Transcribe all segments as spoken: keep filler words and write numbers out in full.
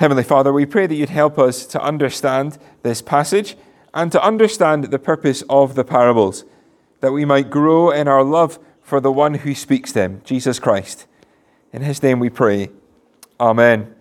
Heavenly Father, we pray that you'd help us to understand this passage and to understand the purpose of the parables, that we might grow in our love for the one who speaks them, Jesus Christ. In his name we pray. Amen.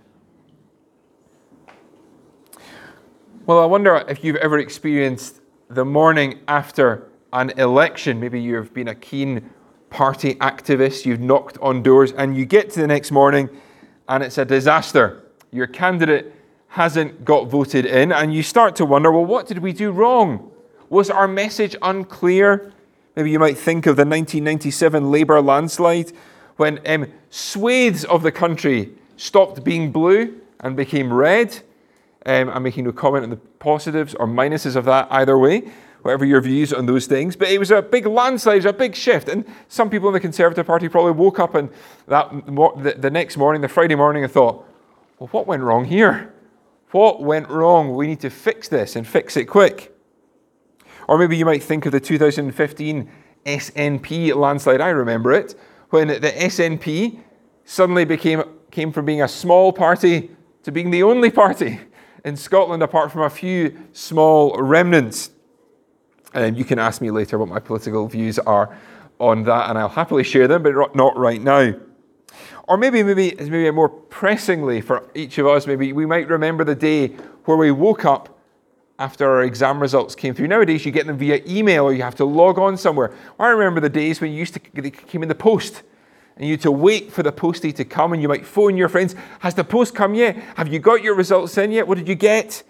Well, I wonder if you've ever experienced the morning after an election. Maybe you've been a keen party activist, you've knocked on doors, and you get to the next morning and it's a disaster. Your candidate hasn't got voted in, and you start to wonder, well, what did we do wrong? Was our message unclear? Maybe you might think of the nineteen ninety-seven Labour landslide, when um, swathes of the country stopped being blue and became red. Um, I'm making no comment on the positives or minuses of that either way, whatever your views on those things. But it was a big landslide, it was a big shift. And some people in the Conservative Party probably woke up and that the, the next morning, the Friday morning, and thought, well, what went wrong here? What went wrong? We need to fix this and fix it quick. Or maybe you might think of the two thousand fifteen S N P landslide. I remember it, when the S N P suddenly became came from being a small party to being the only party in Scotland, apart from a few small remnants. And you can ask me later what my political views are on that, and I'll happily share them, but not right now. Or maybe, maybe, maybe more pressingly for each of us, maybe we might remember the day where we woke up after our exam results came through. Nowadays, you get them via email, or you have to log on somewhere. I remember the days when you used to, they came in the post, and you had to wait for the postie to come, and you might phone your friends, has the post come yet? Have you got your results in yet? What did you get?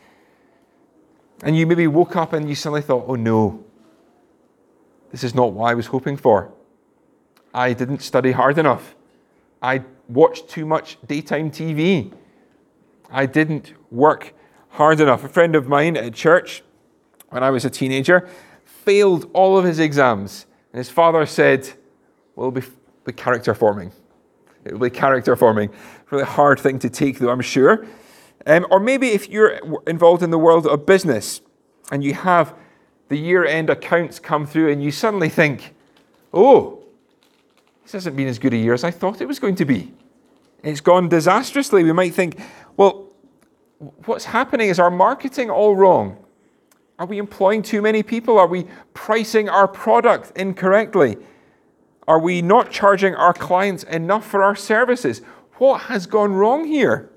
And you maybe woke up and you suddenly thought, oh no, this is not what I was hoping for. I didn't study hard enough. I watched too much daytime T V. I didn't work hard enough. A friend of mine at church, when I was a teenager, failed all of his exams. And his father said, well, it'll be, be character forming. It will be character forming. Really hard thing to take, though, I'm sure. Um, or maybe if you're involved in the world of business and you have the year-end accounts come through and you suddenly think, oh, this hasn't been as good a year as I thought it was going to be. It's gone disastrously. We might think, well, what's happening? Is our marketing all wrong? Are we employing too many people? Are we pricing our product incorrectly? Are we not charging our clients enough for our services? What has gone wrong here?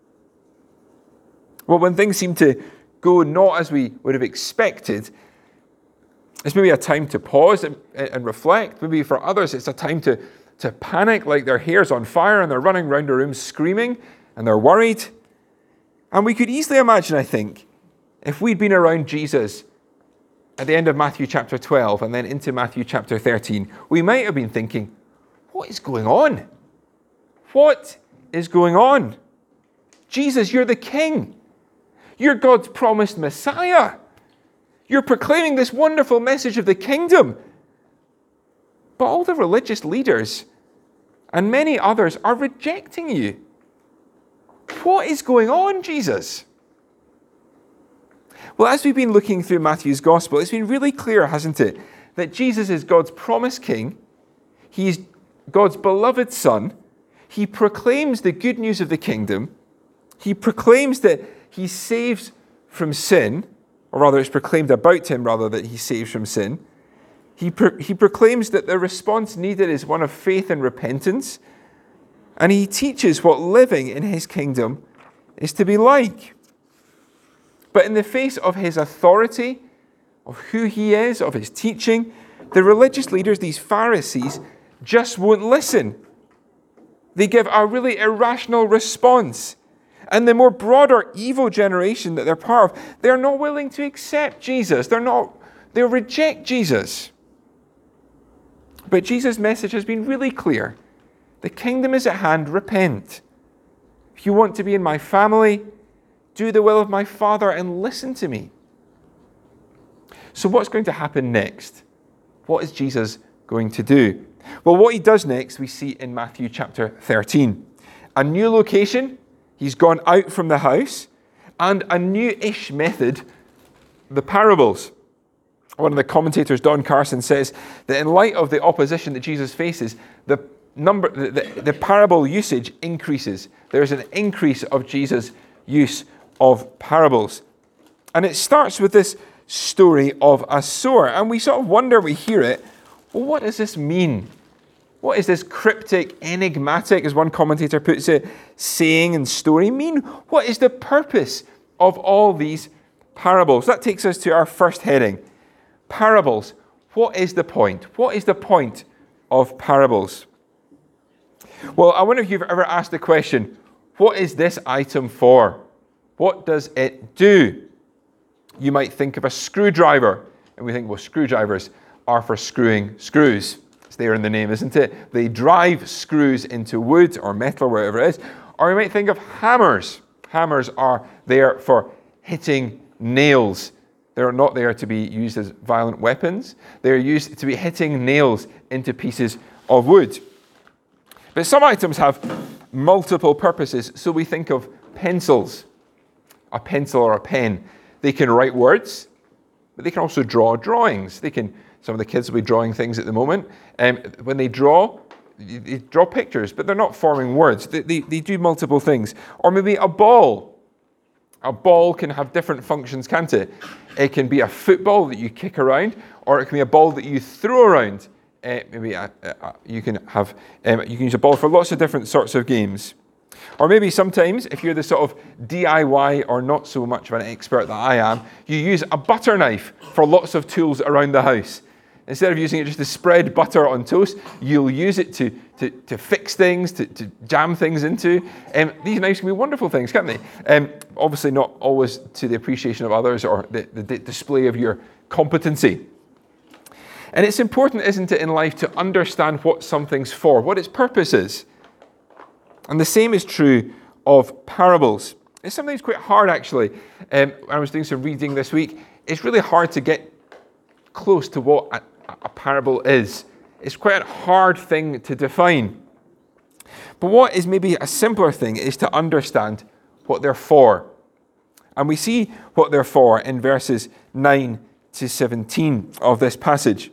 Well, when things seem to go not as we would have expected, it's maybe a time to pause and, and reflect. Maybe for others, it's a time to, to panic, like their hair's on fire and they're running around the room screaming and they're worried. And we could easily imagine, I think, if we'd been around Jesus at the end of Matthew chapter twelve and then into Matthew chapter thirteen, we might have been thinking, what is going on? What is going on? Jesus, you're the King. You're God's promised Messiah. You're proclaiming this wonderful message of the kingdom. But all the religious leaders and many others are rejecting you. What is going on, Jesus? Well, as we've been looking through Matthew's gospel, it's been really clear, hasn't it, that Jesus is God's promised king. He is God's beloved son. He proclaims the good news of the kingdom. He proclaims that he saves from sin, or rather it's proclaimed about him rather that he saves from sin. He, pro- he proclaims that the response needed is one of faith and repentance. And he teaches what living in his kingdom is to be like. But in the face of his authority, of who he is, of his teaching, the religious leaders, these Pharisees, just won't listen. They give a really irrational response. And the more broader evil generation that they're part of, they're not willing to accept Jesus. They're not, they'll reject Jesus. But Jesus' message has been really clear. The kingdom is at hand, repent. If you want to be in my family, do the will of my Father and listen to me. So what's going to happen next? What is Jesus going to do? Well, what he does next, we see in Matthew chapter thirteen. A new location. He's gone out from the house, and a new-ish method, the parables. One of the commentators, Don Carson, says that in light of the opposition that Jesus faces, the number, the, the, the parable usage increases. There's an increase of Jesus' use of parables. And it starts with this story of a sower. And we sort of wonder, we hear it, well, what does this mean? What is this cryptic, enigmatic, as one commentator puts it, saying and story mean? What is the purpose of all these parables? That takes us to our first heading. Parables. What is the point? What is the point of parables? Well, I wonder if you've ever asked the question, what is this item for? What does it do? You might think of a screwdriver, and we think, well, screwdrivers are for screwing screws. It's there in the name, isn't it? They drive screws into wood or metal or whatever it is. Or you might think of hammers. Hammers are there for hitting nails. They're not there to be used as violent weapons. They're used to be hitting nails into pieces of wood. But some items have multiple purposes. So we think of pencils, a pencil or a pen. They can write words, but they can also draw drawings. They can. Some of the kids will be drawing things at the moment. Um, when they draw, they draw pictures, but they're not forming words. They, they, they do multiple things. Or maybe a ball. A ball can have different functions, can't it? It can be a football that you kick around, or it can be a ball that you throw around. Uh, maybe a, a, you can have um, you can use a ball for lots of different sorts of games. Or maybe sometimes, if you're the sort of D I Y or not so much of an expert that I am, you use a butter knife for lots of tools around the house. Instead of using it just to spread butter on toast, you'll use it to, to, to fix things, to, to jam things into. Um, these knives can be wonderful things, can't they? Um, obviously not always to the appreciation of others or the, the display of your competency. And it's important, isn't it, in life to understand what something's for, what its purpose is. And the same is true of parables. It's sometimes quite hard, actually. Um, when I was doing some reading this week, it's really hard to get close to what a, a parable is. It's quite a hard thing to define. But what is maybe a simpler thing is to understand what they're for. And we see what they're for in verses nine to seventeen of this passage.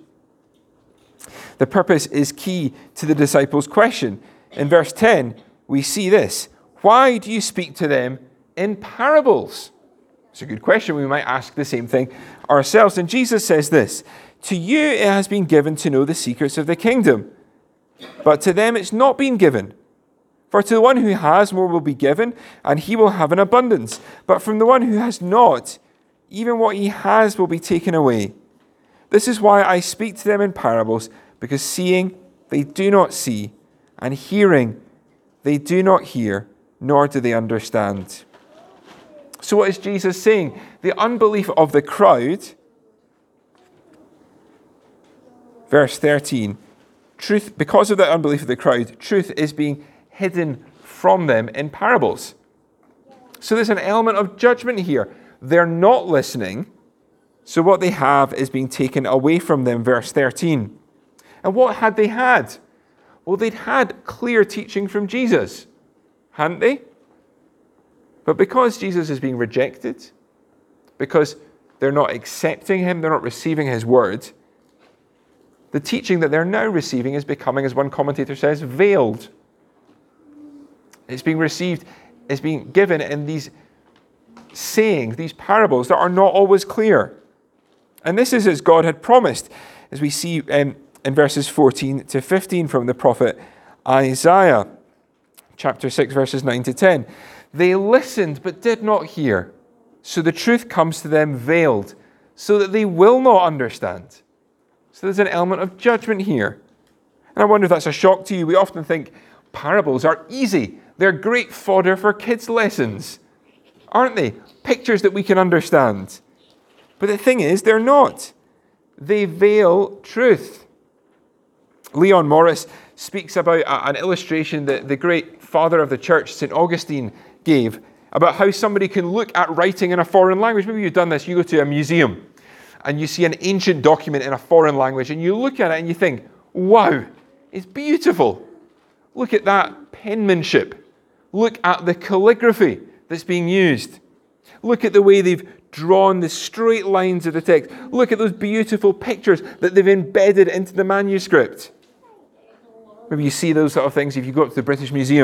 The purpose is key to the disciples' question. In verse ten, we see this. Why do you speak to them in parables? It's a good question. We might ask the same thing ourselves. And Jesus says this, to you it has been given to know the secrets of the kingdom, but to them it's not been given. For to the one who has, more will be given, and he will have an abundance. But from the one who has not, even what he has will be taken away. This is why I speak to them in parables, because seeing they do not see, and hearing they do not hear, nor do they understand. So what is Jesus saying? The unbelief of the crowd, verse thirteen, truth, because of the unbelief of the crowd, truth is being hidden from them in parables. So there's an element of judgment here. They're not listening, so what they have is being taken away from them, verse thirteen. And what had they had? Well, they'd had clear teaching from Jesus, hadn't they? But because Jesus is being rejected, because they're not accepting him, they're not receiving his word, the teaching that they're now receiving is becoming, as one commentator says, veiled. It's being received, it's being given in these sayings, these parables that are not always clear. And this is as God had promised, as we see um, in verses fourteen to fifteen from the prophet Isaiah, chapter six, verses nine to ten. They listened but did not hear, so the truth comes to them veiled, so that they will not understand. So there's an element of judgment here. And I wonder if that's a shock to you. We often think parables are easy. They're great fodder for kids' lessons, aren't they? Pictures that we can understand. But the thing is, they're not. They veil truth. Leon Morris speaks about an illustration that the great father of the church, Saint Augustine, gave about how somebody can look at writing in a foreign language. Maybe you've done this. You go to a museum and you see an ancient document in a foreign language and you look at it and you think, wow, it's beautiful. Look at that penmanship. Look at the calligraphy that's being used. Look at the way they've drawn the straight lines of the text. Look at those beautiful pictures that they've embedded into the manuscript. Maybe you see those sort of things if you go up to the British Museum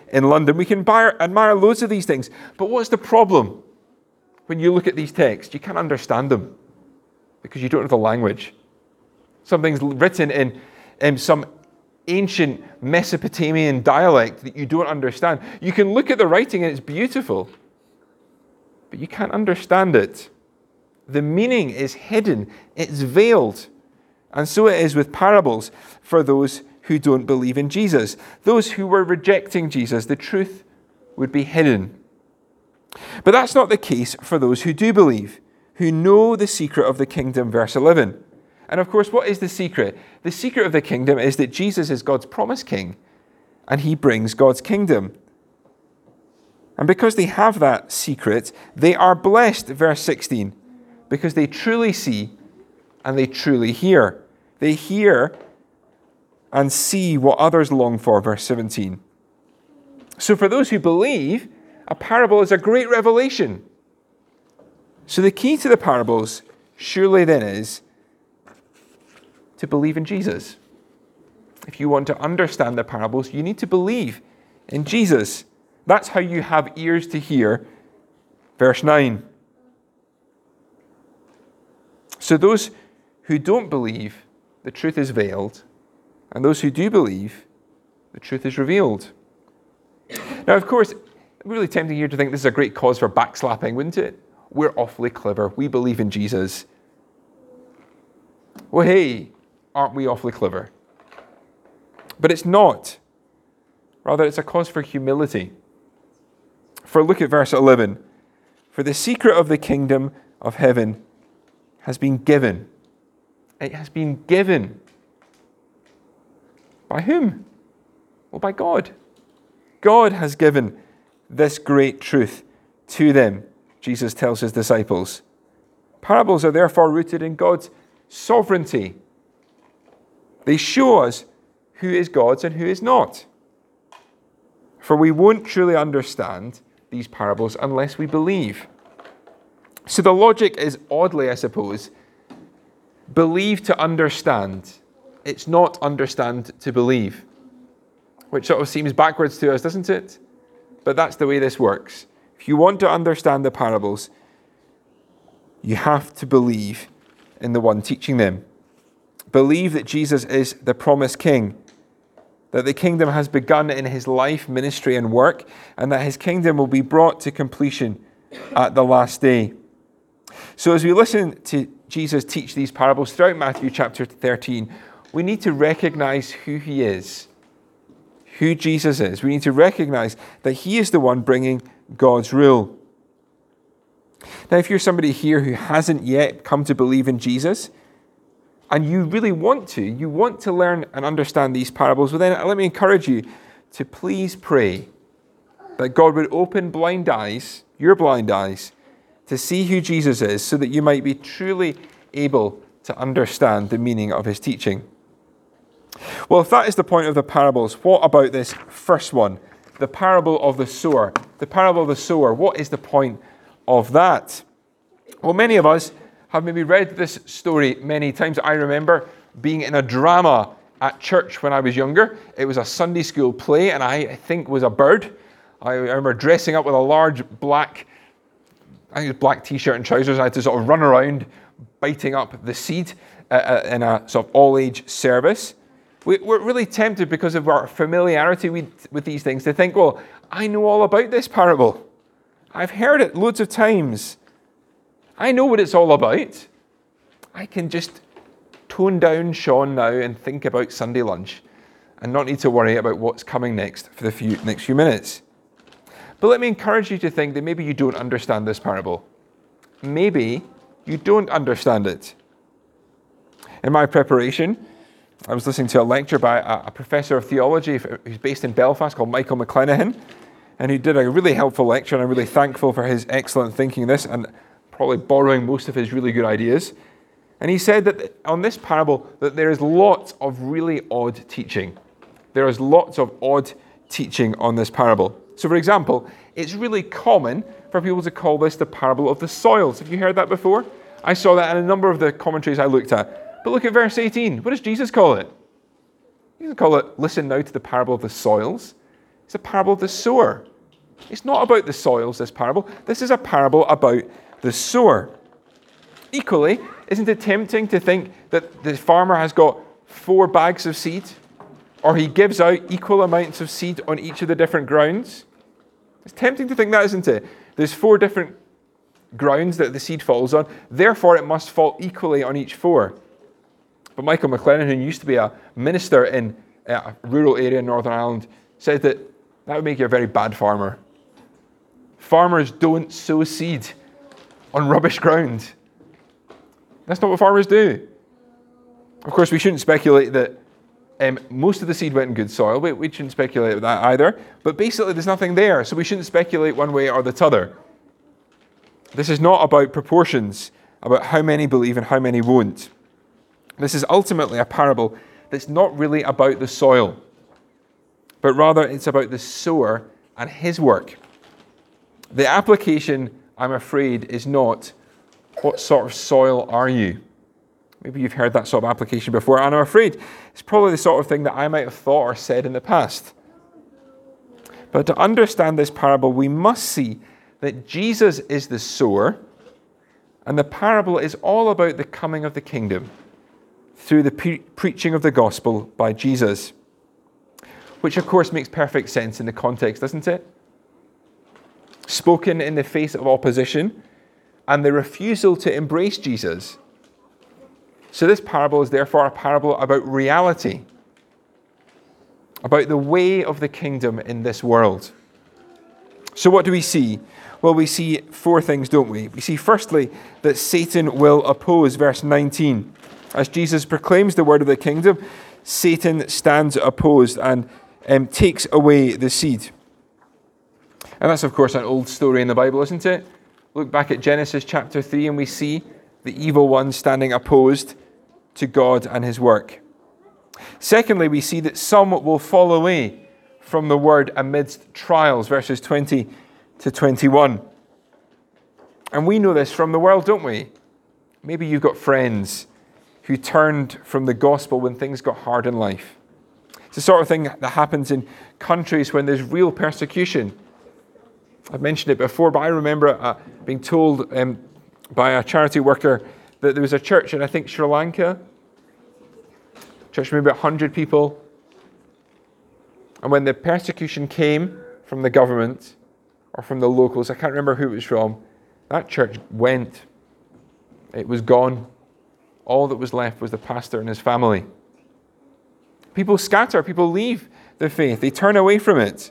in London. We can admire, admire loads of these things. But what's the problem? When you look at these texts, you can't understand them because you don't know the language. Something's written in, in some ancient Mesopotamian dialect that you don't understand. You can look at the writing and it's beautiful, but you can't understand it. The meaning is hidden. It's veiled. And so it is with parables for those who don't believe in Jesus. Those who were rejecting Jesus, the truth would be hidden. But that's not the case for those who do believe, who know the secret of the kingdom, verse eleven. And of course, what is the secret? The secret of the kingdom is that Jesus is God's promised king, and he brings God's kingdom. And because they have that secret, they are blessed, verse sixteen, because they truly see and they truly hear. They hear and see what others long for, verse seventeen. So for those who believe, a parable is a great revelation. So the key to the parables surely then is to believe in Jesus. If you want to understand the parables, you need to believe in Jesus. That's how you have ears to hear. Verse nine. So those who don't believe, the truth is veiled, and those who do believe, the truth is revealed. Now, of course, really tempting here to think this is a great cause for backslapping, wouldn't it? We're awfully clever. We believe in Jesus. Well, hey, aren't we awfully clever? But it's not. Rather, it's a cause for humility. For look at verse eleven. For the secret of the kingdom of heaven has been given. It has been given. By whom? Well, by God. God has given this great truth to them, Jesus tells his disciples. Parables are therefore rooted in God's sovereignty. They show us who is God's and who is not. For we won't truly understand these parables unless we believe. So the logic is oddly, I suppose, believe to understand. It's not understand to believe, which sort of seems backwards to us, doesn't it? But that's the way this works. If you want to understand the parables, you have to believe in the one teaching them. Believe that Jesus is the promised king, that the kingdom has begun in his life, ministry, and work, and that his kingdom will be brought to completion at the last day. So as we listen to Jesus teach these parables throughout Matthew chapter thirteen, we need to recognize who he is, who Jesus is. We need to recognize that he is the one bringing God's rule. Now, if you're somebody here who hasn't yet come to believe in Jesus, and you really want to, you want to learn and understand these parables, well then let me encourage you to please pray that God would open blind eyes, your blind eyes, to see who Jesus is, so that you might be truly able to understand the meaning of his teaching. Well, if that is the point of the parables, what about this first one, the parable of the sower? The parable of the sower, what is the point of that? Well, many of us have maybe read this story many times. I remember being in a drama at church when I was younger. It was a Sunday school play, and I, I think was a bird. I remember dressing up with a large black, I think it was black t-shirt and trousers. I had to sort of run around biting up the seed uh, in a sort of all-age service. We, we're really tempted because of our familiarity with, with these things to think, well, I know all about this parable. I've heard it loads of times. I know what it's all about. I can just tone down Sean now and think about Sunday lunch and not need to worry about what's coming next for the few, next few minutes. But let me encourage you to think that maybe you don't understand this parable. Maybe you don't understand it. In my preparation, I was listening to a lecture by a, a professor of theology who's based in Belfast called Michael McClenaghan, and he did a really helpful lecture, and I'm really thankful for his excellent thinking in this, and probably borrowing most of his really good ideas. And he said that on this parable, that there is lots of really odd teaching. There is lots of odd teaching on this parable. So for example, it's really common for people to call this the parable of the soils. Have you heard that before? I saw that in a number of the commentaries I looked at. But look at verse eighteen. What does Jesus call it? He doesn't call it, listen now to the parable of the soils. It's a parable of the sower. It's not about the soils, this parable. This is a parable about the sower. Equally, isn't it tempting to think that the farmer has got four bags of seed, or he gives out equal amounts of seed on each of the different grounds? It's tempting to think that, isn't it? There's four different grounds that the seed falls on, therefore it must fall equally on each four. But Michael McLennan, who used to be a minister in a rural area in Northern Ireland, said that that would make you a very bad farmer. Farmers don't sow seed on rubbish ground. That's not what farmers do. Of course, we shouldn't speculate that um, most of the seed went in good soil. We, we shouldn't speculate with that either. But basically, there's nothing there, so we shouldn't speculate one way or the other. This is not about proportions, about how many believe and how many won't. This is ultimately a parable that's not really about the soil, but rather it's about the sower and his work. The application, I'm afraid, is not, what sort of soil are you? Maybe you've heard that sort of application before, and I'm afraid it's probably the sort of thing that I might have thought or said in the past. But to understand this parable, we must see that Jesus is the sower, and the parable is all about the coming of the kingdom through the pre- preaching of the gospel by Jesus, which of course makes perfect sense in the context, doesn't it? Spoken in the face of opposition and the refusal to embrace Jesus. So this parable is therefore a parable about reality, about the way of the kingdom in this world. So what do we see? Well, we see four things, don't we? We see firstly that Satan will oppose, verse nineteen. As Jesus proclaims the word of the kingdom, Satan stands opposed and um, takes away the seed. And that's, of course, an old story in the Bible, isn't it? Look back at Genesis chapter three and we see the evil one standing opposed to God and his work. Secondly, we see that some will fall away from the word amidst trials, verses twenty to twenty-one. And we know this from the world, don't we? Maybe you've got friends who turned from the gospel when things got hard in life. It's the sort of thing that happens in countries when there's real persecution. I've mentioned it before, but I remember uh, being told um, by a charity worker that there was a church in, I think, Sri Lanka. Church maybe one hundred people. And when the persecution came from the government or from the locals, I can't remember who it was from, that church went. It was gone. All that was left was the pastor and his family. People scatter. People leave the faith. They turn away from it.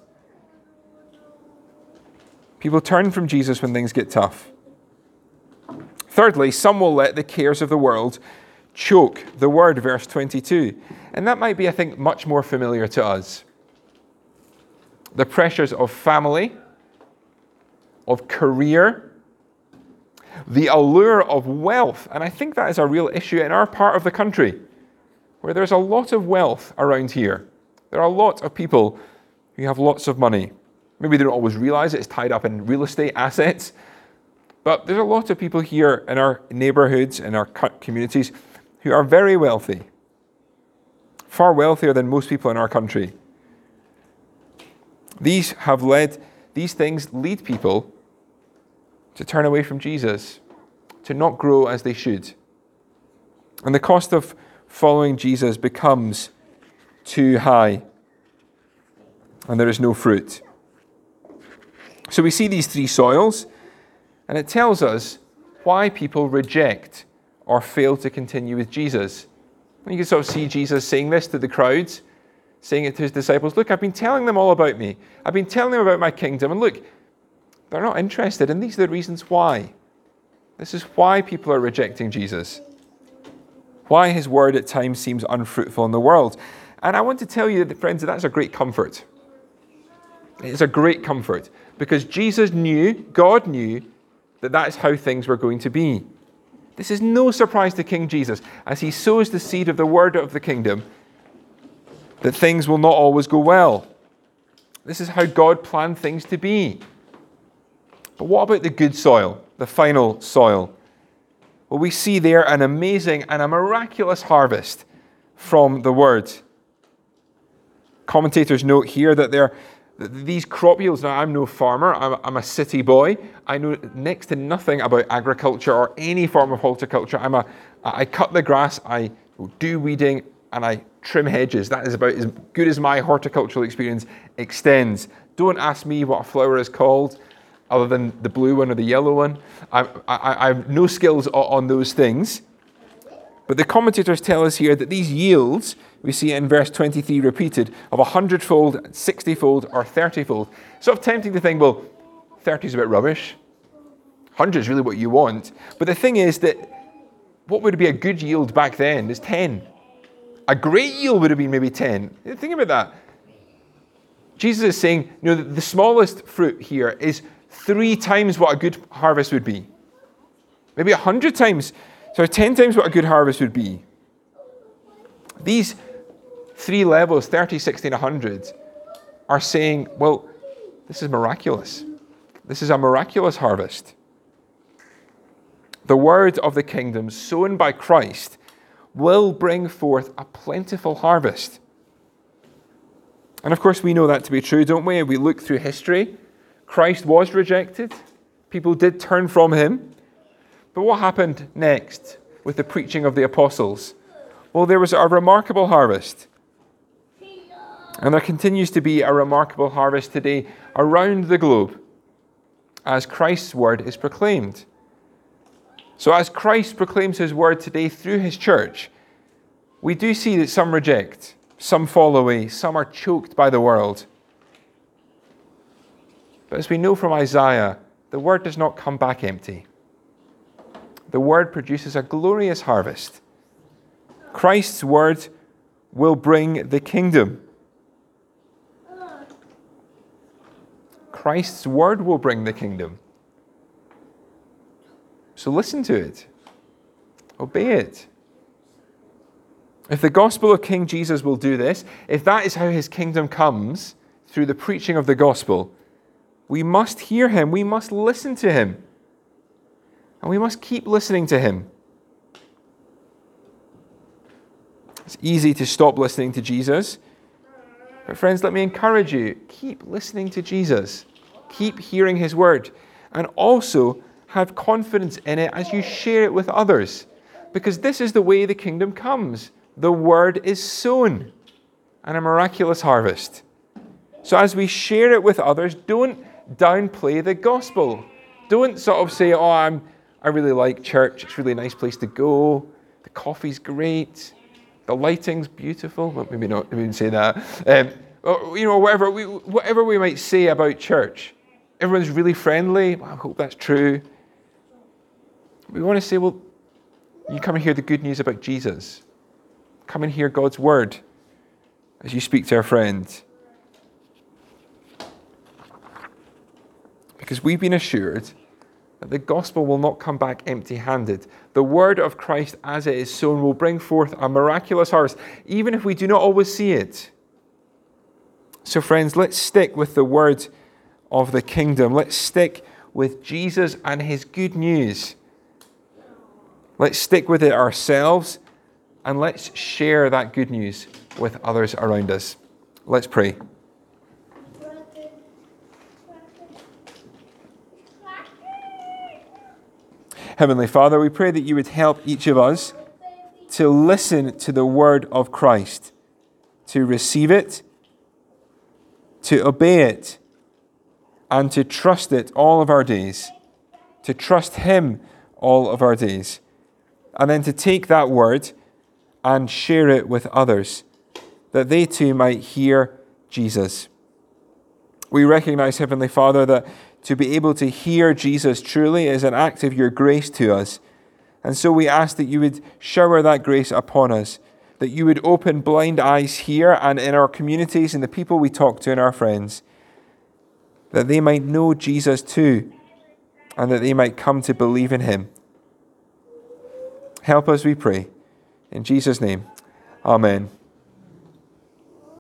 People turn from Jesus when things get tough. Thirdly, some will let the cares of the world choke the word, verse twenty-two. And that might be, I think, much more familiar to us. The pressures of family, of career, the allure of wealth. And I think that is a real issue in our part of the country, where there's a lot of wealth around here. There are a lot of people who have lots of money. Maybe they don't always realize it. It's tied up in real estate assets. But there's a lot of people here in our neighborhoods, in our communities, who are very wealthy. Far wealthier than most people in our country. These have led, these things lead people to turn away from Jesus, to not grow as they should. And the cost of following Jesus becomes too high, and there is no fruit. So we see these three soils, and it tells us why people reject or fail to continue with Jesus. And you can sort of see Jesus saying this to the crowds, saying it to his disciples. Look, I've been telling them all about me. I've been telling them about my kingdom, and look, they're not interested, and these are the reasons why. This is why people are rejecting Jesus. Why his word at times seems unfruitful in the world. And I want to tell you, friends, that that's a great comfort. It's a great comfort, because Jesus knew, God knew, that that is how things were going to be. This is no surprise to King Jesus, as he sows the seed of the word of the kingdom, that things will not always go well. This is how God planned things to be. But what about the good soil, the final soil? Well, we see there an amazing and a miraculous harvest from the word. Commentators note here that there th- these crop yields, now I'm no farmer, I'm, I'm a city boy. I know next to nothing about agriculture or any form of horticulture. I'm a, I cut the grass, I do weeding, and I trim hedges. That is about as good as my horticultural experience extends. Don't ask me what a flower is called, other than the blue one or the yellow one. I, I, I have no skills on those things. But the commentators tell us here that these yields, we see in verse twenty-three repeated, of a hundredfold, sixtyfold, or thirtyfold. Sort of tempting to think, well, thirty is a bit rubbish. one hundred is really what you want. But the thing is that what would be a good yield back then is ten. A great yield would have been maybe ten. Think about that. Jesus is saying, you know, the smallest fruit here is three times what a good harvest would be. Maybe a hundred times. So ten times what a good harvest would be. These three levels, thirty, sixty, and one hundred, are saying, well, this is miraculous. This is a miraculous harvest. The word of the kingdom sown by Christ will bring forth a plentiful harvest. And of course we know that to be true, don't we? We look through history. Christ was rejected. People did turn from him. But what happened next with the preaching of the apostles? Well, there was a remarkable harvest. And there continues to be a remarkable harvest today around the globe as Christ's word is proclaimed. So as Christ proclaims his word today through his church, we do see that some reject, some fall away, some are choked by the world. But as we know from Isaiah, the word does not come back empty. The word produces a glorious harvest. Christ's word will bring the kingdom. Christ's word will bring the kingdom. So listen to it. Obey it. If the gospel of King Jesus will do this, if that is how his kingdom comes, through the preaching of the gospel, we must hear him. We must listen to him. And we must keep listening to him. It's easy to stop listening to Jesus. But friends, let me encourage you. Keep listening to Jesus. Keep hearing his word. And also have confidence in it as you share it with others. Because this is the way the kingdom comes. The word is sown. And a miraculous harvest. So as we share it with others, don't downplay the gospel. Don't sort of say, oh, I'm, I really like church. It's a really nice place to go. The coffee's great. The lighting's beautiful. Well, maybe not. We wouldn't say that. Um, or, you know, whatever we, whatever we might say about church. Everyone's really friendly. Well, I hope that's true. We want to say, well, you come and hear the good news about Jesus. Come and hear God's word as you speak to our friend. Because we've been assured that the gospel will not come back empty-handed. The word of Christ as it is sown will bring forth a miraculous harvest, even if we do not always see it. So friends, let's stick with the word of the kingdom. Let's stick with Jesus and his good news. Let's stick with it ourselves, and let's share that good news with others around us. Let's pray. Heavenly Father, we pray that you would help each of us to listen to the word of Christ, to receive it, to obey it, and to trust it all of our days, to trust him all of our days, and then to take that word and share it with others, that they too might hear Jesus. We recognize, Heavenly Father, that to be able to hear Jesus truly is an act of your grace to us. And so we ask that you would shower that grace upon us, that you would open blind eyes here and in our communities and the people we talk to and our friends, that they might know Jesus too, and that they might come to believe in him. Help us, we pray. In Jesus' name, amen.